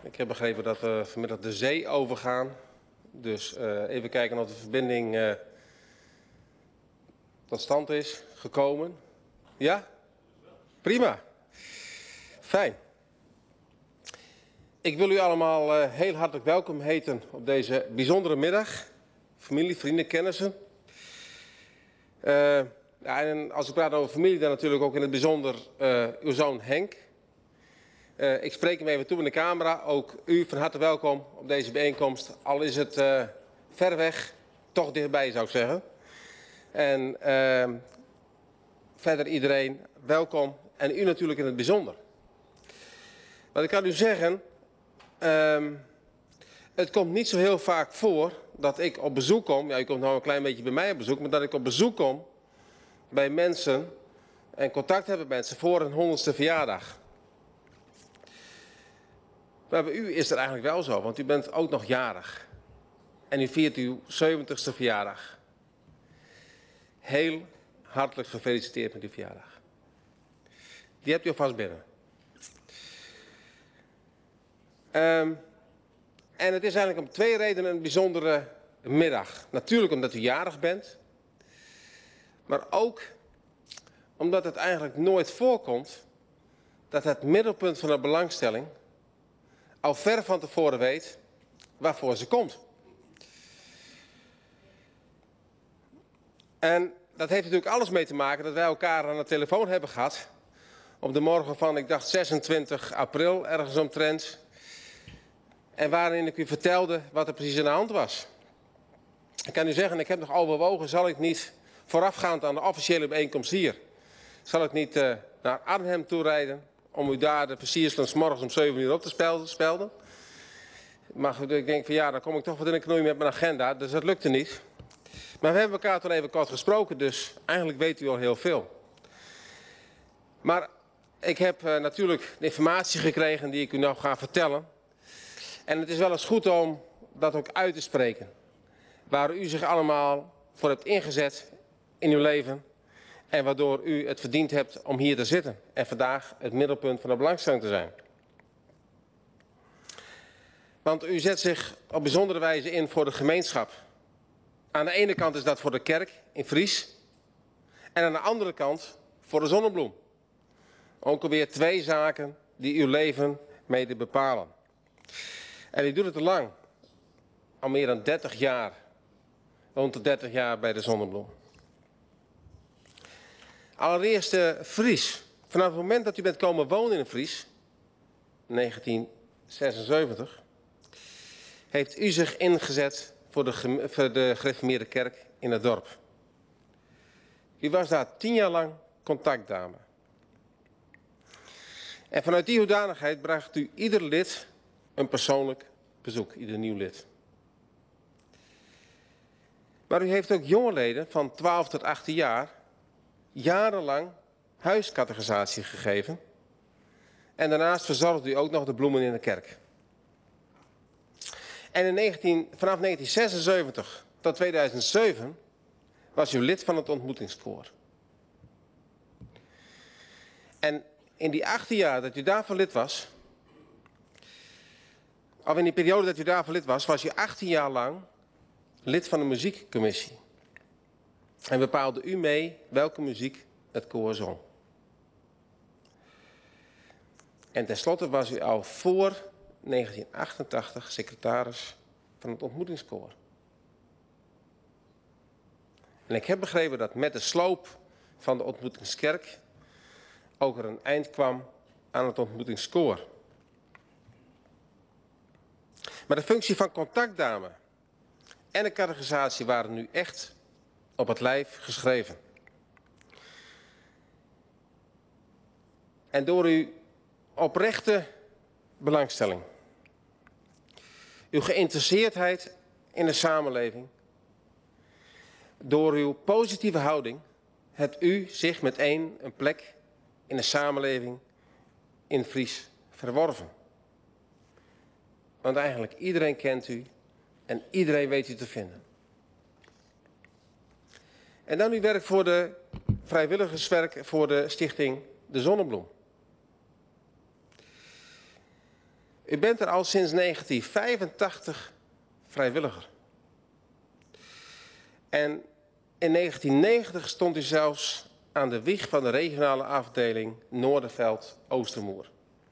Ik heb begrepen dat we vanmiddag de zee overgaan. Dus even kijken of de verbinding tot stand is gekomen. Ja? Prima. Fijn. Ik wil u allemaal heel hartelijk welkom heten op deze bijzondere middag. Familie, vrienden, kennissen. Ja, en als ik praat over familie, dan natuurlijk ook in het bijzonder uw zoon Henk. Ik spreek hem even toe in de camera. Ook u van harte welkom op deze bijeenkomst. Al is het ver weg, toch dichtbij zou ik zeggen. En verder iedereen welkom. En u natuurlijk in het bijzonder. Wat ik kan u zeggen, het komt niet zo heel vaak voor dat ik op bezoek kom. Ja, u komt nou een klein beetje bij mij op bezoek. Maar dat ik op bezoek kom bij mensen en contact heb met mensen voor hun 100ste verjaardag. Maar bij u is dat eigenlijk wel zo, want u bent ook nog jarig. En u viert uw 70ste verjaardag. Heel hartelijk gefeliciteerd met uw verjaardag. Die hebt u alvast binnen. En het is eigenlijk om twee redenen een bijzondere middag. Natuurlijk omdat u jarig bent. Maar ook omdat het eigenlijk nooit voorkomt dat het middelpunt van de belangstelling al ver van tevoren weet waarvoor ze komt. En dat heeft natuurlijk alles mee te maken dat wij elkaar aan de telefoon hebben gehad. Op de morgen van, ik dacht 26 april, ergens omtrent. En waarin ik u vertelde wat er precies aan de hand was. Ik kan u zeggen, ik heb nog overwogen, zal ik niet voorafgaand aan de officiële bijeenkomst hier, zal ik niet naar Arnhem toe rijden om u daar de versierselen 's morgens om 7 uur op te spelden. Maar goed, ik denk van ja, dan kom ik toch wat in een knoei met mijn agenda, dus dat lukte niet. Maar we hebben elkaar toen even kort gesproken, dus eigenlijk weet u al heel veel. Maar ik heb natuurlijk de informatie gekregen die ik u nou ga vertellen. En het is wel eens goed om dat ook uit te spreken. Waar u zich allemaal voor hebt ingezet in uw leven. En waardoor u het verdiend hebt om hier te zitten. En vandaag het middelpunt van de belangstelling te zijn. Want u zet zich op bijzondere wijze in voor de gemeenschap. Aan de ene kant is dat voor de kerk in Vries. En aan de andere kant voor de Zonnebloem. Ook alweer twee zaken die uw leven mede bepalen. En u doet het al lang. Al meer dan 30 jaar. Rond de 30 jaar bij de Zonnebloem. Allereerst Vries. Vanaf het moment dat u bent komen wonen in Vries, 1976, heeft u zich ingezet voor de gereformeerde kerk in het dorp. U was daar 10 jaar lang contactdame. En vanuit die hoedanigheid bracht u ieder lid een persoonlijk bezoek, ieder nieuw lid. Maar u heeft ook jonge leden van 12 tot 18 jaar jarenlang huiscatechisatie gegeven. En daarnaast verzorgde u ook nog de bloemen in de kerk. En vanaf 1976 tot 2007 was u lid van het ontmoetingskoor. En in die 18 jaar dat u daarvoor lid was, of in die periode dat u daarvoor lid was, was u 18 jaar lang lid van de muziekcommissie. En bepaalde u mee welke muziek het koor zong. En tenslotte was u al voor 1988 secretaris van het ontmoetingskoor. En ik heb begrepen dat met de sloop van de ontmoetingskerk ook er een eind kwam aan het ontmoetingskoor. Maar de functie van contactdame en de catechisatie waren nu echt op het lijf geschreven. En door uw oprechte belangstelling, uw geïnteresseerdheid in de samenleving, door uw positieve houding, hebt u zich meteen een plek in de samenleving in Vries verworven. Want eigenlijk iedereen kent u en iedereen weet u te vinden. En dan uw werk voor de vrijwilligerswerk voor de stichting De Zonnebloem. U bent er al sinds 1985 vrijwilliger. En in 1990 stond u zelfs aan de wieg van de regionale afdeling Noorderveld-Oostermoer.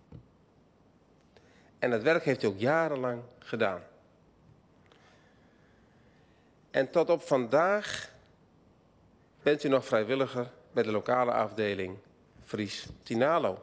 En dat werk heeft u ook jarenlang gedaan. En tot op vandaag bent u nog vrijwilliger bij de lokale afdeling Fries Tinalo.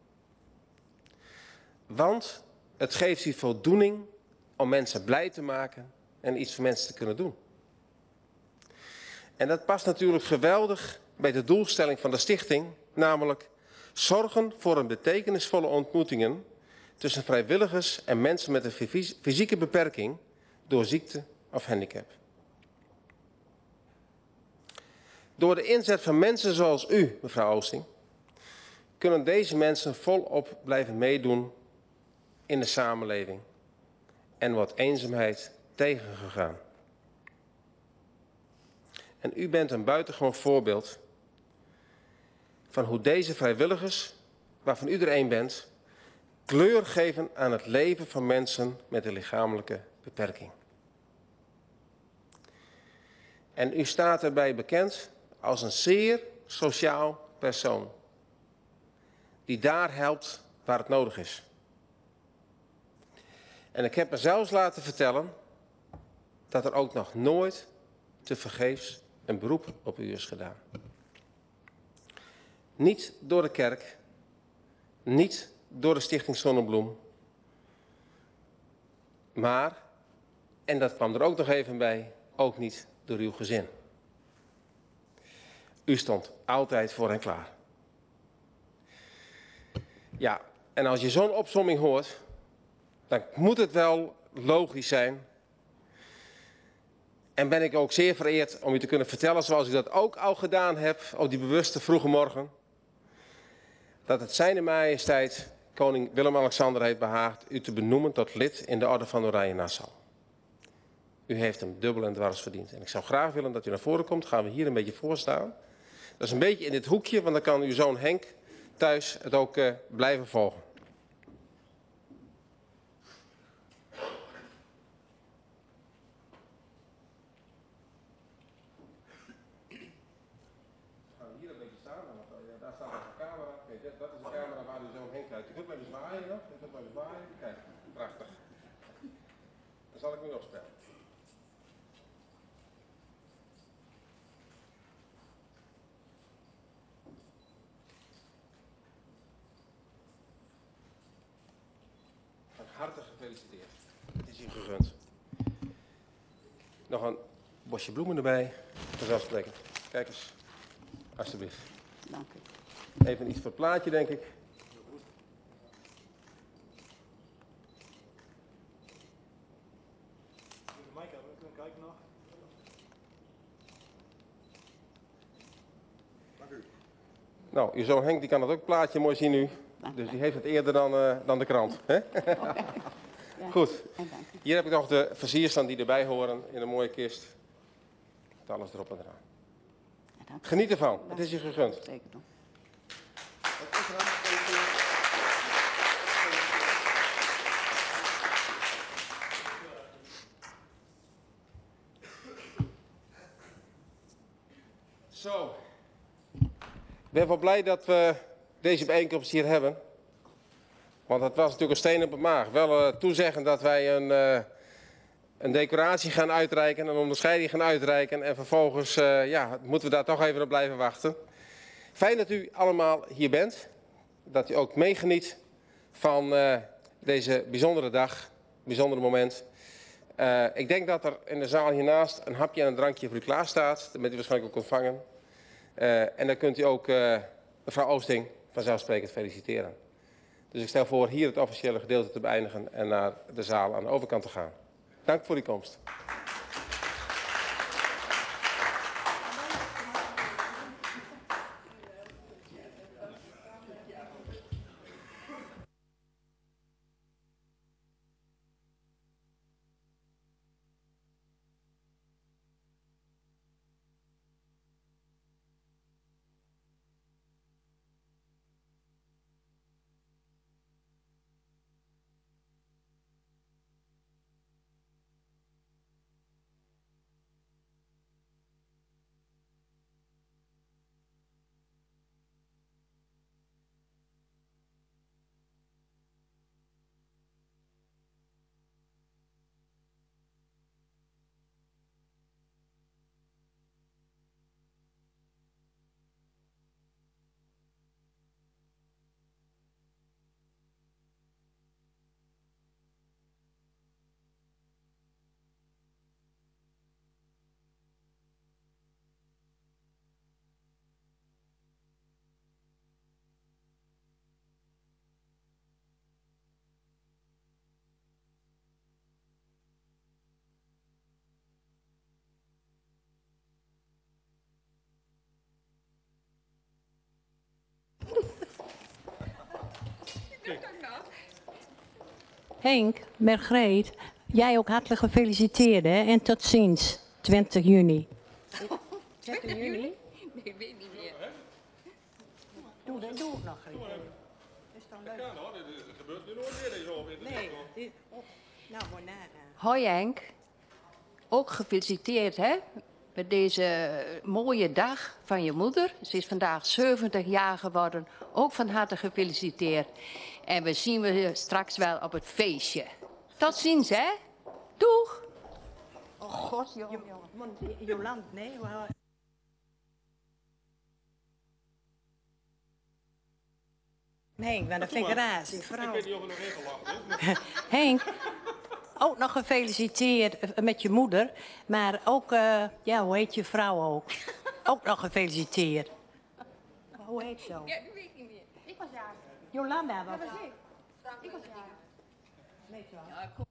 Want het geeft u voldoening om mensen blij te maken en iets voor mensen te kunnen doen. En dat past natuurlijk geweldig bij de doelstelling van de stichting, namelijk zorgen voor een betekenisvolle ontmoetingen tussen vrijwilligers en mensen met een fysieke beperking door ziekte of handicap. Door de inzet van mensen zoals u, mevrouw Oosting, kunnen deze mensen volop blijven meedoen in de samenleving en wordt eenzaamheid tegengegaan. En u bent een buitengewoon voorbeeld van hoe deze vrijwilligers, waarvan u er één bent, kleur geven aan het leven van mensen met een lichamelijke beperking. En u staat erbij bekend als een zeer sociaal persoon, die daar helpt waar het nodig is. En ik heb me zelfs laten vertellen dat er ook nog nooit tevergeefs een beroep op u is gedaan. Niet door de kerk, niet door de Stichting Zonnebloem, maar, en dat kwam er ook nog even bij, ook niet door uw gezin. U stond altijd voor hen klaar. Ja, en als je zo'n opsomming hoort, dan moet het wel logisch zijn. En ben ik ook zeer vereerd om u te kunnen vertellen, zoals u dat ook al gedaan hebt op die bewuste vroege morgen, dat het Zijne Majesteit koning Willem-Alexander heeft behaagd u te benoemen tot lid in de Orde van Oranje-Nassau. U heeft hem dubbel en dwars verdiend. En ik zou graag willen dat u naar voren komt. Gaan we hier een beetje voor staan. Dat is een beetje in dit hoekje, want dan kan uw zoon Henk thuis het ook blijven volgen. Daar staat een camera. Kijk, dat is de camera waar uw zoon Henk kijkt. U kunt maar eens zwaaien nog. U kunt maar eens zwaaien. Kijk, prachtig. Dan zal ik nu nog spelen. Van harte gefeliciteerd. Het is u gegund. Nog een bosje bloemen erbij. Vanzelfsprekend. Kijk eens. Alsjeblieft. Dank u. Even iets voor het plaatje, denk ik. Nou, uw zoon Henk die kan het ook plaatje mooi zien nu. Dus die heeft het eerder dan de krant. Hè? Ja, Goed. en dank u. Hier heb ik nog de versierstaan die erbij horen in een mooie kist. Met alles erop en eraan. Ja, dank u. Geniet ervan. Het is je gegund. Zeker doen. Zo. Ik ben wel blij dat we deze bijeenkomst hier hebben. Want het was natuurlijk een steen op het maag. Wel toezeggen dat wij een decoratie gaan uitreiken, een onderscheiding gaan uitreiken. En vervolgens moeten we daar toch even op blijven wachten. Fijn dat u allemaal hier bent. Dat u ook meegeniet van deze bijzondere dag, bijzondere moment. Ik denk dat er in de zaal hiernaast een hapje en een drankje voor u klaar staat. Dat bent u waarschijnlijk ook ontvangen. En dan kunt u ook mevrouw Oosting vanzelfsprekend feliciteren. Dus ik stel voor hier het officiële gedeelte te beëindigen en naar de zaal aan de overkant te gaan. Dank voor uw komst. Henk, Margreet, jij ook hartelijk gefeliciteerd hè? En tot ziens, 20 juni. 20 juni? Nee, ik weet niet meer. Doe het nog even. Is dan leuk? Ja, nou, dit gebeurt nu nooit meer. Deze op Nee, nou mooi nagaan. Hoi Henk, ook gefeliciteerd hè, met deze mooie dag van je moeder. Ze is vandaag 70 jaar geworden, ook van harte gefeliciteerd. En we zien we straks wel op het feestje. Tot ziens hè, doeg! Oh god, Joland, nee. Henk, wat een vind ik raar, die vrouw. Ik weet niet of er nog in gelachen is. Henk, ook nog gefeliciteerd met je moeder. Maar ook, ja, hoe heet je vrouw ook? Ook nog gefeliciteerd. Hoe heet ze ook? Ja, dat weet ik niet meer. Ik was daar. Jolanda, wat? Ik was daar. Weet je wel.